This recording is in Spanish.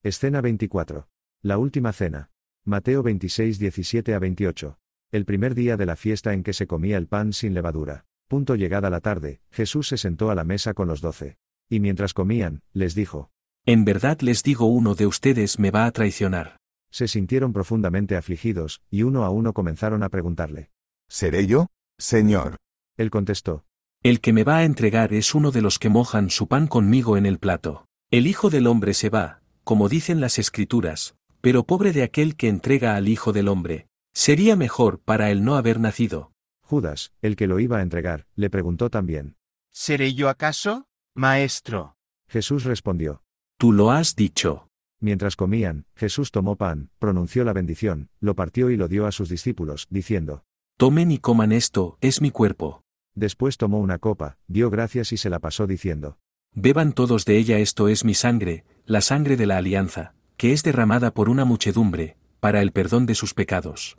Escena 24. La última cena. Mateo 26, 17 a 28. El primer día de la fiesta en que se comía el pan sin levadura. Llegada la tarde, Jesús se sentó a la mesa con los 12. Y mientras comían, les dijo: En verdad les digo, uno de ustedes me va a traicionar. Se sintieron profundamente afligidos, y uno a uno comenzaron a preguntarle: ¿Seré yo, Señor? Él contestó: El que me va a entregar es uno de los que mojan su pan conmigo en el plato. El Hijo del Hombre se va, como dicen las Escrituras, pero pobre de aquel que entrega al Hijo del Hombre. Sería mejor para él no haber nacido. Judas, el que lo iba a entregar, le preguntó también: ¿Seré yo acaso, maestro? Jesús respondió: Tú lo has dicho. Mientras comían, Jesús tomó pan, pronunció la bendición, lo partió y lo dio a sus discípulos, diciendo: Tomen y coman, esto es mi cuerpo. Después tomó una copa, dio gracias y se la pasó diciendo: Beban todos de ella, esto es mi sangre, la sangre de la alianza, que es derramada por una muchedumbre, para el perdón de sus pecados.